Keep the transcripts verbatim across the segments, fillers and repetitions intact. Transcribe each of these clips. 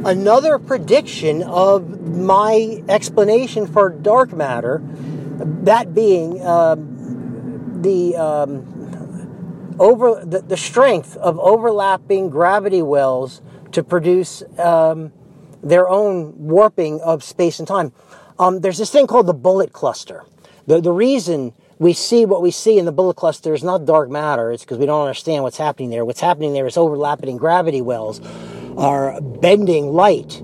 another prediction of my explanation for dark matter, that being um, the um, over the, the strength of overlapping gravity wells to produce um, their own warping of space and time. Um, there's this thing called the bullet cluster. The the reason we see what we see in the bullet cluster is not dark matter. It's because we don't understand what's happening there. What's happening there is overlapping gravity wells are bending light,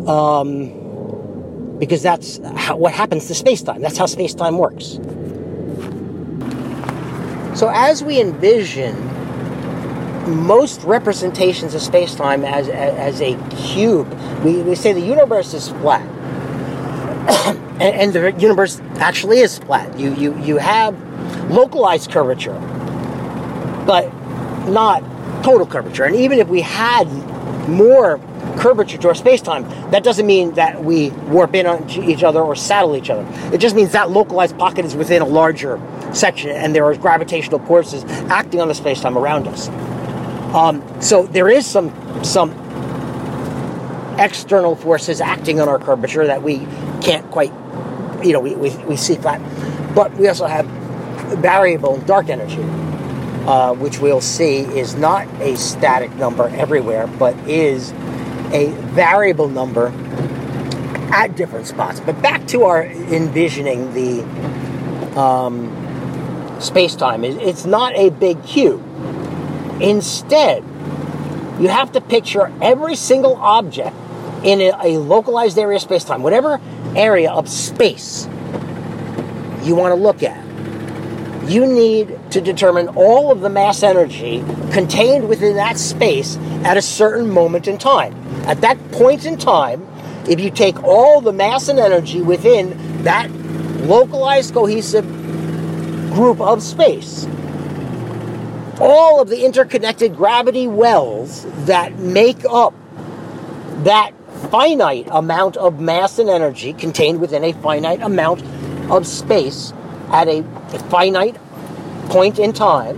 um, because that's how, what happens to space-time. That's how space-time works. So as we envision most representations of space-time as, as, as a cube, we, we say the universe is flat. and, and the universe actually is flat. You, you, you have localized curvature, but not total curvature. And even if we had more curvature to our space-time, that doesn't mean that we warp in on each other or saddle each other. It just means that localized pocket is within a larger section, and there are gravitational forces acting on the space-time around us. Um, so there is some some external forces acting on our curvature that we can't quite, you know, we, we, we see flat. But we also have variable dark energy, uh, which we'll see is not a static number everywhere, but is a variable number at different spots. But back to our envisioning the um, space-time. It's not a big cube. Instead, you have to picture every single object in a, a localized area of space-time, whatever area of space you want to look at. You need to determine all of the mass energy contained within that space at a certain moment in time. At that point in time, if you take all the mass and energy within that localized cohesive group of space, all of the interconnected gravity wells that make up that finite amount of mass and energy contained within a finite amount of space at a, a finite point in time,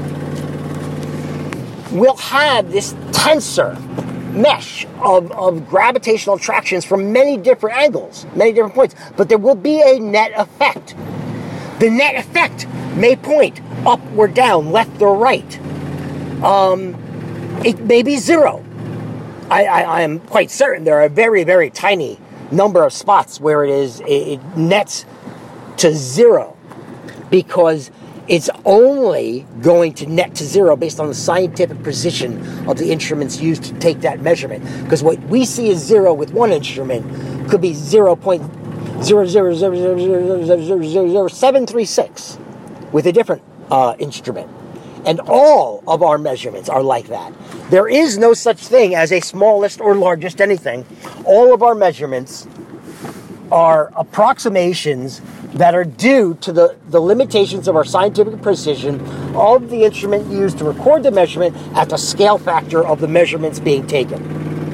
will have this tensor mesh of, of gravitational attractions from many different angles, many different points, but there will be a net effect. The net effect may point up or down, left or right. Um, it may be zero. I, I, I am quite certain there are a very, very tiny number of spots where it is it, it nets to zero, because it's only going to net to zero based on the scientific precision of the instruments used to take that measurement. Because what we see as zero with one instrument could be zero point zero zero zero zero zero zero zero zero zero seven three six with a different uh, instrument. And all of our measurements are like that. There is no such thing as a smallest or largest anything. All of our measurements are approximations that are due to the, the limitations of our scientific precision of the instrument used to record the measurement at the scale factor of the measurements being taken.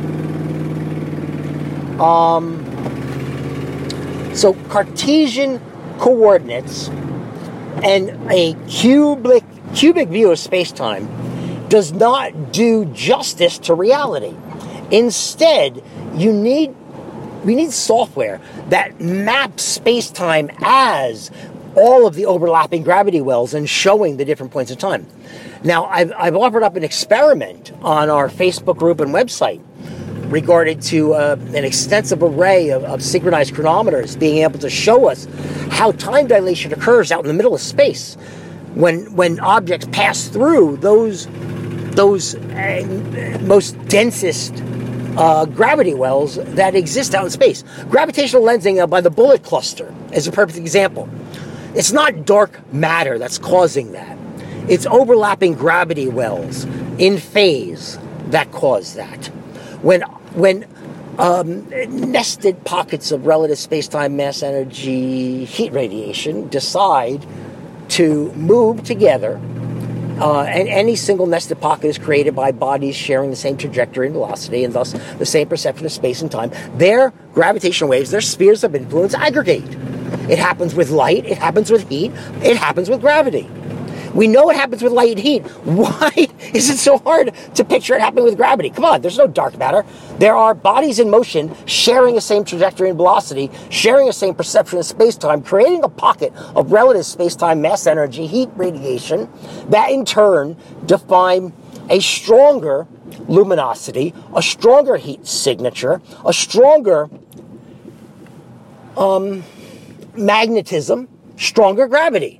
Um, so Cartesian coordinates and a cubic cubic view of space-time does not do justice to reality. Instead, you need we need software that maps space-time as all of the overlapping gravity wells and showing the different points of time. Now, I've, I've offered up an experiment on our Facebook group and website regarding to uh, an extensive array of, of synchronized chronometers being able to show us how time dilation occurs out in the middle of space when when objects pass through those those uh, most densest uh, gravity wells that exist out in space. Gravitational lensing uh, by the bullet cluster is a perfect example. It's not dark matter that's causing that. It's overlapping gravity wells in phase that cause that. When when um, nested pockets of relative space-time mass energy heat radiation decide to move together, uh, and any single nested pocket is created by bodies sharing the same trajectory and velocity, and thus the same perception of space and time, their gravitational waves, their spheres of influence aggregate. It happens with light, it happens with heat, it happens with gravity. We know it happens with light and heat. Why is it so hard to picture it happening with gravity? Come on, there's no dark matter. There are bodies in motion sharing the same trajectory and velocity, sharing the same perception of space-time, creating a pocket of relative space-time mass energy, heat radiation, that in turn define a stronger luminosity, a stronger heat signature, a stronger um, magnetism, stronger gravity.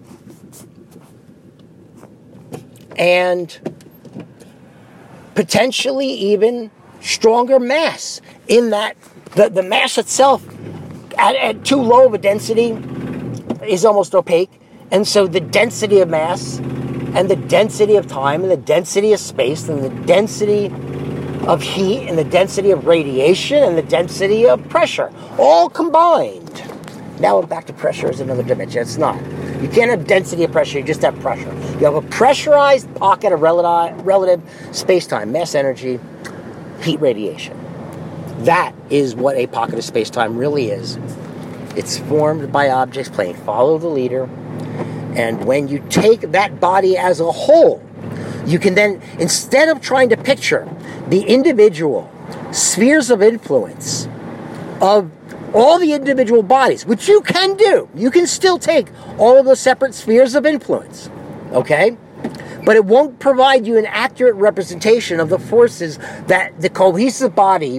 And potentially even stronger mass in that the, the mass itself at, at too low of a density is almost opaque. And so the density of mass and the density of time and the density of space and the density of heat and the density of radiation and the density of pressure all combined. Now we're back to pressure as another dimension. It's not. You can't have density of pressure, you just have pressure. You have a pressurized pocket of relative, relative space-time, mass energy, heat radiation. That is what a pocket of space-time really is. It's formed by objects playing follow the leader. And when you take that body as a whole, you can then, instead of trying to picture the individual spheres of influence of all the individual bodies, which you can do. You can still take all of those separate spheres of influence, okay? But it won't provide you an accurate representation of the forces that the cohesive body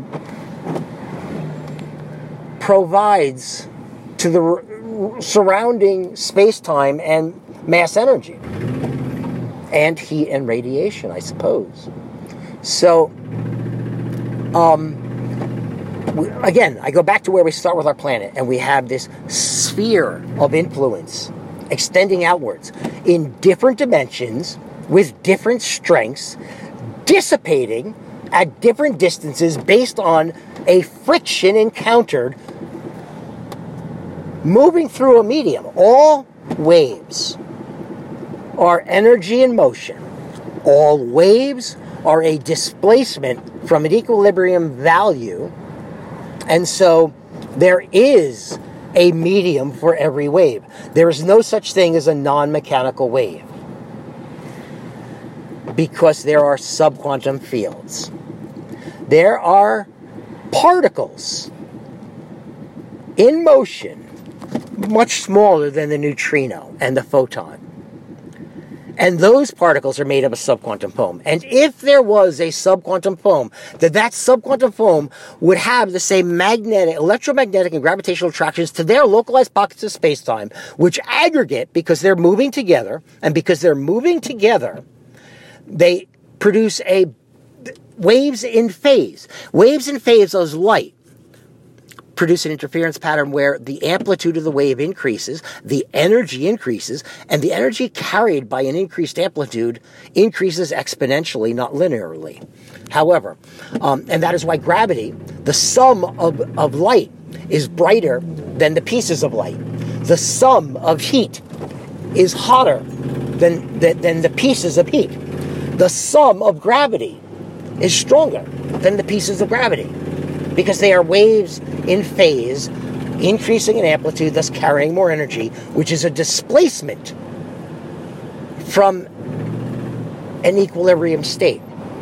provides to the surrounding space-time and mass energy. And heat and radiation, I suppose. So, um... again, I go back to where we start with our planet, and we have this sphere of influence extending outwards in different dimensions with different strengths, dissipating at different distances based on a friction encountered moving through a medium. All waves are energy in motion. All waves are a displacement from an equilibrium value. And so there is a medium for every wave. There is no such thing as a non-mechanical wave because there are subquantum fields. There are particles in motion much smaller than the neutrino and the photon. And those particles are made of a subquantum foam. And if there was a subquantum foam, that that subquantum foam would have the same magnetic, electromagnetic, and gravitational attractions to their localized pockets of space-time, which aggregate because they're moving together, and because they're moving together, they produce a waves in phase. Waves in phase as light produce an interference pattern where the amplitude of the wave increases, the energy increases, and the energy carried by an increased amplitude increases exponentially, not linearly. However, um, and that is why gravity, the sum of, of light, is brighter than the pieces of light. The sum of heat is hotter than, than, than the pieces of heat. The sum of gravity is stronger than the pieces of gravity, because they are waves in phase, increasing in amplitude, thus carrying more energy, which is a displacement from an equilibrium state.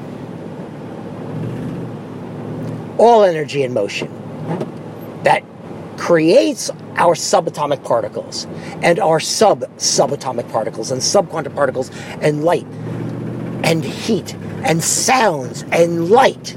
All energy in motion that creates our subatomic particles and our sub-subatomic particles and subquantum particles and light and heat and sounds and light.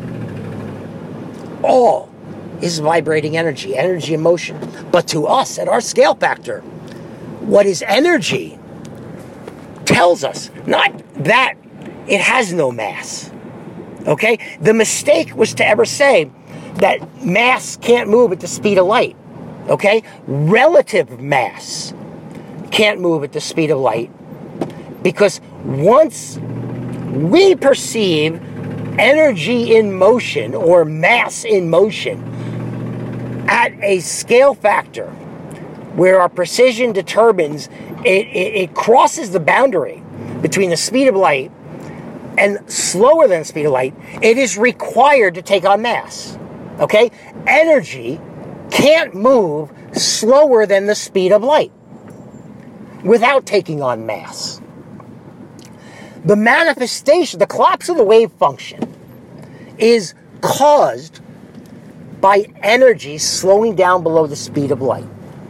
All is vibrating energy, energy in motion. But to us, at our scale factor, what is energy tells us not that it has no mass. Okay? The mistake was to ever say that mass can't move at the speed of light. Okay? Relative mass can't move at the speed of light, because once we perceive energy in motion or mass in motion at a scale factor where our precision determines it, it, it crosses the boundary between the speed of light and slower than the speed of light, it is required to take on mass. Okay? Energy can't move slower than the speed of light without taking on mass. The manifestation, the collapse of the wave function is caused by energy slowing down below the speed of light.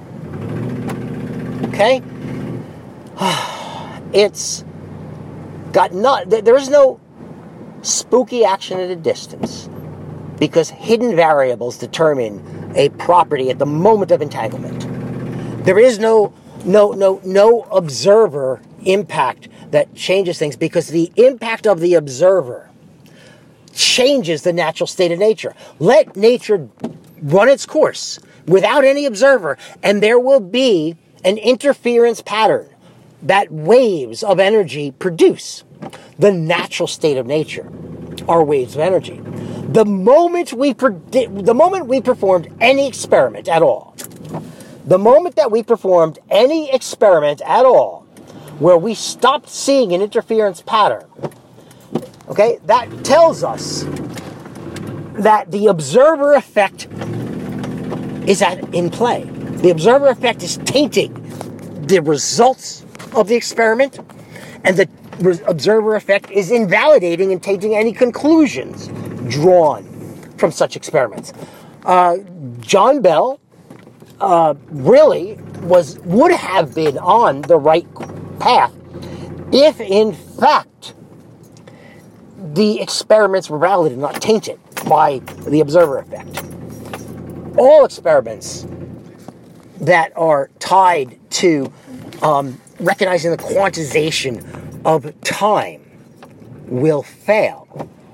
Okay? It's got not, there is no spooky action at a distance because hidden variables determine a property at the moment of entanglement. There is no no no no observer impact that changes things because the impact of the observer changes the natural state of nature. Let nature run its course without any observer, and there will be an interference pattern that waves of energy produce. The natural state of nature are waves of energy. The moment we predi- the moment we performed any experiment at all, the moment that we performed any experiment at all, where we stopped seeing an interference pattern, okay, that tells us that the observer effect is at, in play. The observer effect is tainting the results of the experiment, and the re- observer effect is invalidating and tainting any conclusions drawn from such experiments. Uh, John Bell uh, really was would have been on the right path if, in fact, the experiments were valid and not tainted by the observer effect. All experiments that are tied to um, recognizing the quantization of time will fail.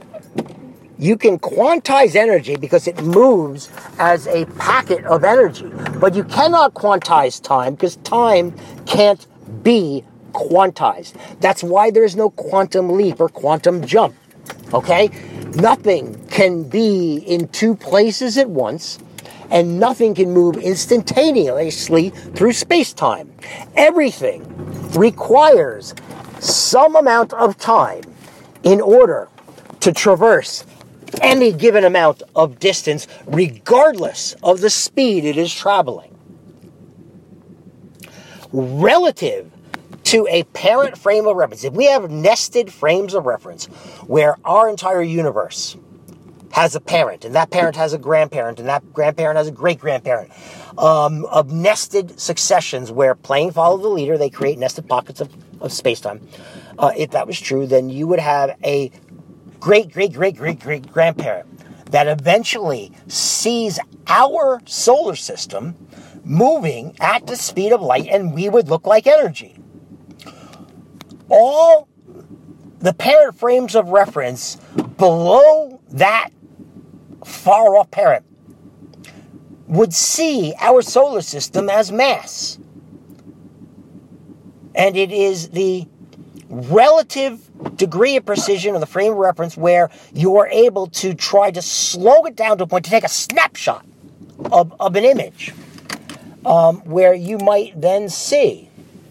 You can quantize energy because it moves as a packet of energy, but you cannot quantize time because time can't be quantized. That's why there is no quantum leap or quantum jump. Okay? Nothing can be in two places at once, and nothing can move instantaneously through space-time. Everything requires some amount of time in order to traverse any given amount of distance, regardless of the speed it is traveling. Relative to a parent frame of reference, if we have nested frames of reference where our entire universe has a parent, and that parent has a grandparent, and that grandparent has a great-grandparent, um, of nested successions where, playing follow the leader, they create nested pockets of, of space-time. Uh, if that was true, then you would have a great-great-great-great-great-grandparent that eventually sees our solar system moving at the speed of light, and we would look like energy. All the parent frames of reference below that far-off parent would see our solar system as mass. And it is the relative degree of precision of the frame of reference where you are able to try to slow it down to a point, to take a snapshot of, of an image, um, where you might then see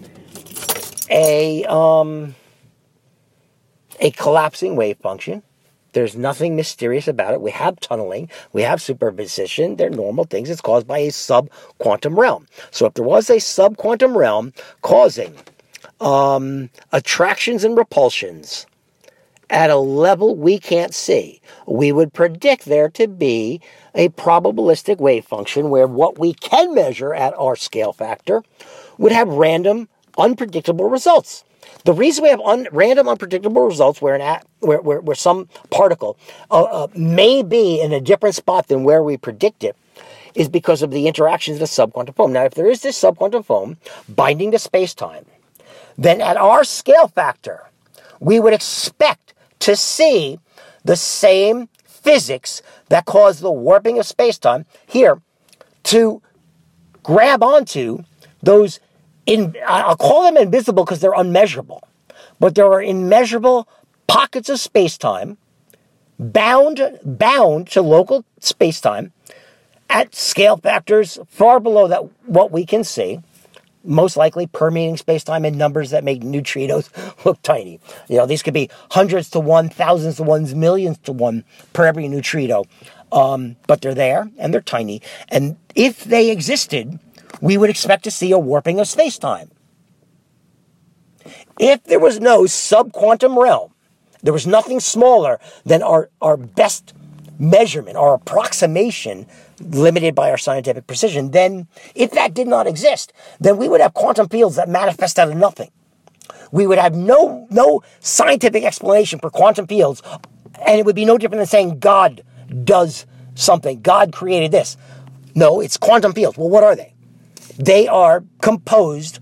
a, um, a collapsing wave function. There's nothing mysterious about it. We have tunneling. We have superposition. They're normal things. It's caused by a sub-quantum realm. So if there was a sub-quantum realm causing um, attractions and repulsions at a level we can't see, we would predict there to be a probabilistic wave function where what we can measure at our scale factor would have random, unpredictable results. The reason we have un- random, unpredictable results where, an at- where, where, where some particle uh, uh, may be in a different spot than where we predict it is because of the interactions of the subquantum foam. Now, if there is this subquantum foam binding to space-time, then at our scale factor, we would expect to see the same physics that caused the warping of space-time here to grab onto those, in, I'll call them invisible because they're unmeasurable, but there are immeasurable pockets of space-time bound, bound to local space-time at scale factors far below that what we can see, most likely permeating space-time in numbers that make neutrinos look tiny. You know, these could be hundreds to one, thousands to one, millions to one per every neutrino. Um, but they're there, and they're tiny. And if they existed, we would expect to see a warping of space-time. If there was no subquantum realm, there was nothing smaller than our, our best measurement, our approximation, limited by our scientific precision, then if that did not exist, then we would have quantum fields that manifest out of nothing. We would have no, no scientific explanation for quantum fields, and it would be no different than saying God does something. God created this. No, it's quantum fields. Well, what are they? They are composed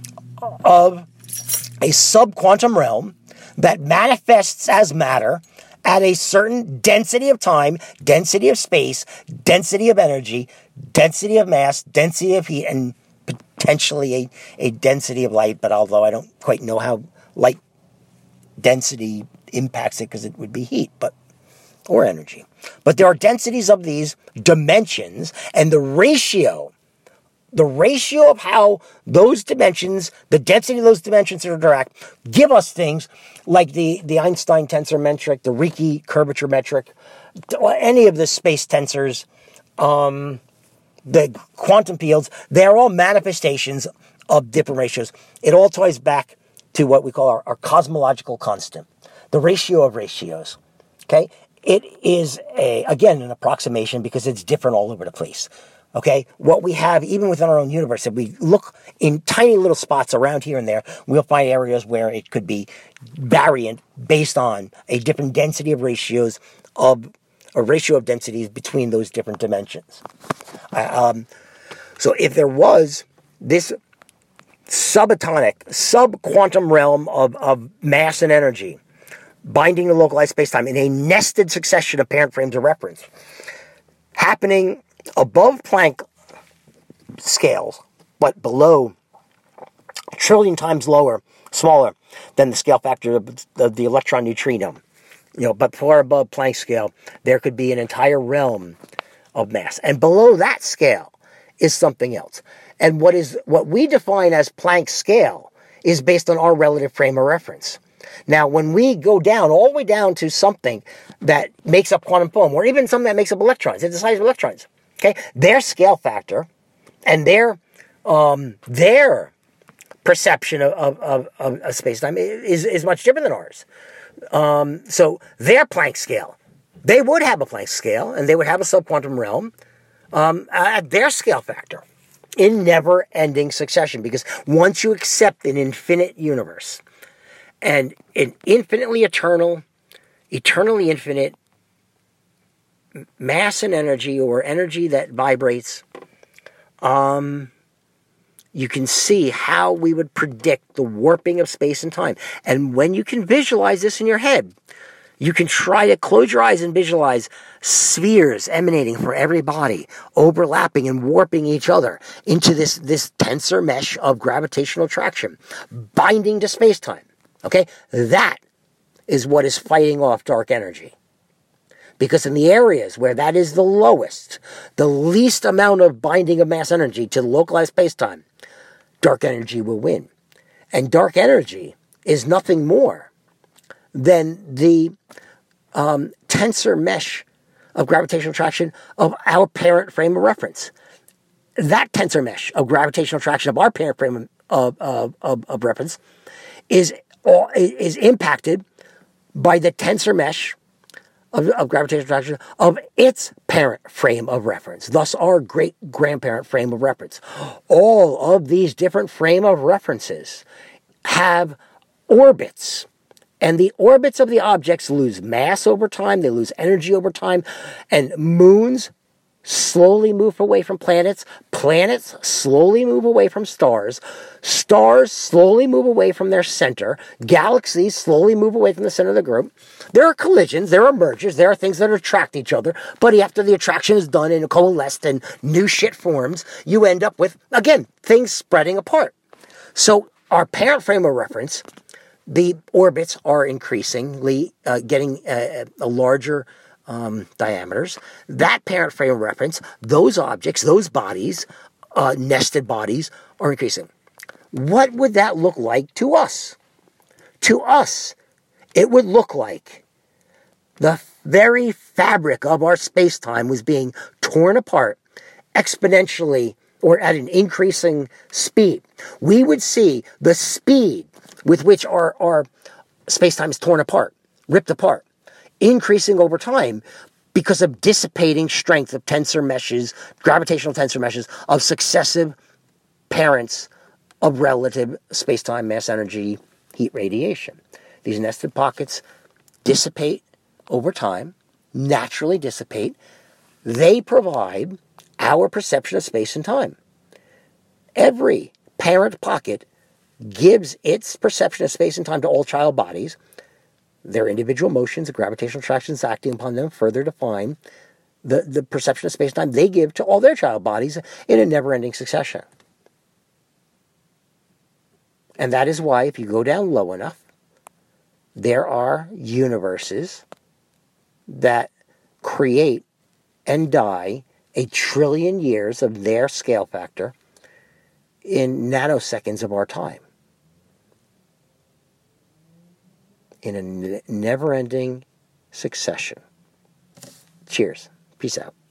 of a subquantum realm that manifests as matter at a certain density of time, density of space, density of energy, density of mass, density of heat, and potentially a, a density of light. But although I don't quite know how light density impacts it, because it would be heat, but or energy. But there are densities of these dimensions, and the ratio The ratio of how those dimensions, the density of those dimensions interact, give us things like the, the Einstein tensor metric, the Ricci curvature metric, any of the space tensors, um, the quantum fields. They're all manifestations of different ratios. It all ties back to what we call our, our cosmological constant, the ratio of ratios. Okay? It is, a again, an approximation because it's different all over the place. Okay, what we have, even within our own universe, if we look in tiny little spots around here and there, we'll find areas where it could be variant based on a different density of ratios of a ratio of densities between those different dimensions. Uh, um, so if there was this subatomic, subquantum realm of, of mass and energy binding to localized spacetime in a nested succession of parent frames of reference happening above Planck scales, but below, a trillion times lower, smaller than the scale factor of the, the electron neutrino. You know, but far above Planck scale, there could be an entire realm of mass. And below that scale is something else. And what is what we define as Planck scale is based on our relative frame of reference. Now, when we go down, all the way down to something that makes up quantum foam, or even something that makes up electrons, it's the size of electrons. Okay, their scale factor and their um, their perception of of, of, of space-time is, is much different than ours. Um, so their Planck scale, they would have a Planck scale, and they would have a subquantum realm um, at their scale factor in never-ending succession. Because once you accept an infinite universe and an infinitely eternal, eternally infinite mass and energy, or energy that vibrates, um, you can see how we would predict the warping of space and time. And when you can visualize this in your head, you can try to close your eyes and visualize spheres emanating from every body, overlapping and warping each other into this, this tensor mesh of gravitational attraction, binding to space-time. Okay? That is what is fighting off dark energy. Because in the areas where that is the lowest, the least amount of binding of mass energy to localized space-time, dark energy will win. And dark energy is nothing more than the um, tensor mesh of gravitational attraction of our parent frame of reference. That tensor mesh of gravitational attraction of our parent frame of, of, of, of reference is, is impacted by the tensor mesh Of, of gravitational attraction of its parent frame of reference, thus our great-grandparent frame of reference. All of these different frame of references have orbits, and the orbits of the objects lose mass over time, they lose energy over time, and moons slowly move away from planets, planets slowly move away from stars, stars slowly move away from their center, galaxies slowly move away from the center of the group. There are collisions, there are mergers, there are things that attract each other, but after the attraction is done and coalesced and new shit forms, you end up with, again, things spreading apart. So our parent frame of reference, the orbits are increasingly uh, getting uh, a larger Um, diameters. That parent frame of reference, those objects, those bodies, uh, nested bodies, are increasing. What would that look like to us? To us, it would look like the very fabric of our space-time was being torn apart exponentially or at an increasing speed. We would see the speed with which our, our space-time is torn apart, ripped apart, increasing over time because of dissipating strength of tensor meshes, gravitational tensor meshes of successive parents of relative space-time mass energy heat radiation. These nested pockets dissipate over time, naturally dissipate. They provide our perception of space and time. Every parent pocket gives its perception of space and time to all child bodies. Their individual motions and gravitational attractions acting upon them further define the, the perception of space and time they give to all their child bodies in a never-ending succession. And that is why, if you go down low enough, there are universes that create and die a trillion years of their scale factor in nanoseconds of our time. In a never-ending succession. Cheers. Peace out.